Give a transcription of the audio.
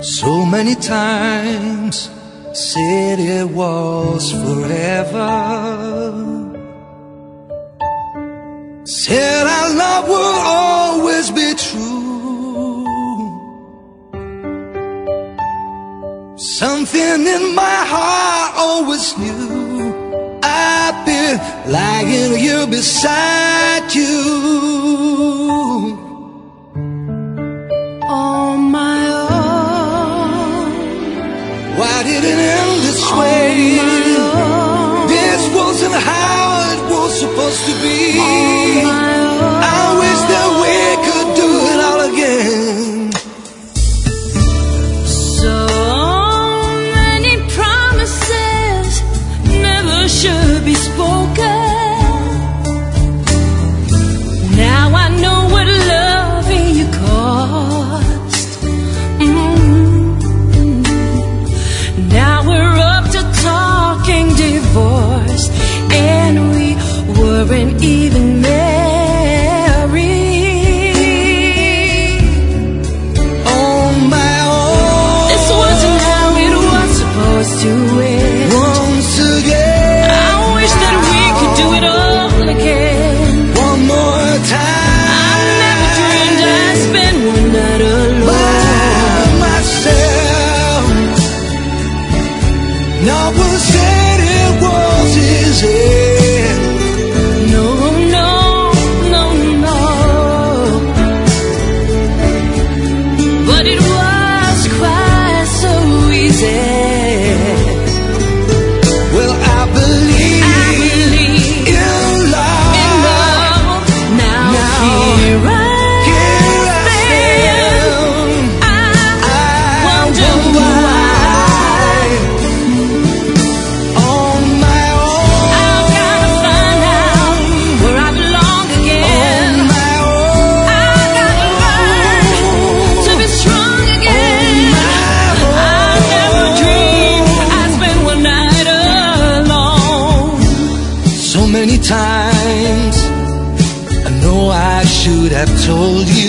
So many times said it was forever, said our love will always be true. Something in my heart always knew I'd be lying here beside you. On my own. Why did it end this way? This wasn't how it was supposed to be. I wish that we could do it all again. So many promises never should be spoken. Now I know what loving you cost. Now we're up to talking divorce, and we weren't even married. On my own. This wasn't how it was supposed to end. Once again, I wish that we could do it all again. one more time. I never dreamed I'd spend one night alone. By myself. No one said it was easy. No, no, no, no. But it was quite so easy. Well, I believe in love. Now here I stand. I wonder why. On my own. I've gotta find out where I belong again. On my own. I gotta learn to be strong again. I never dreamed I'd spend one night alone. So many times I know I should have told you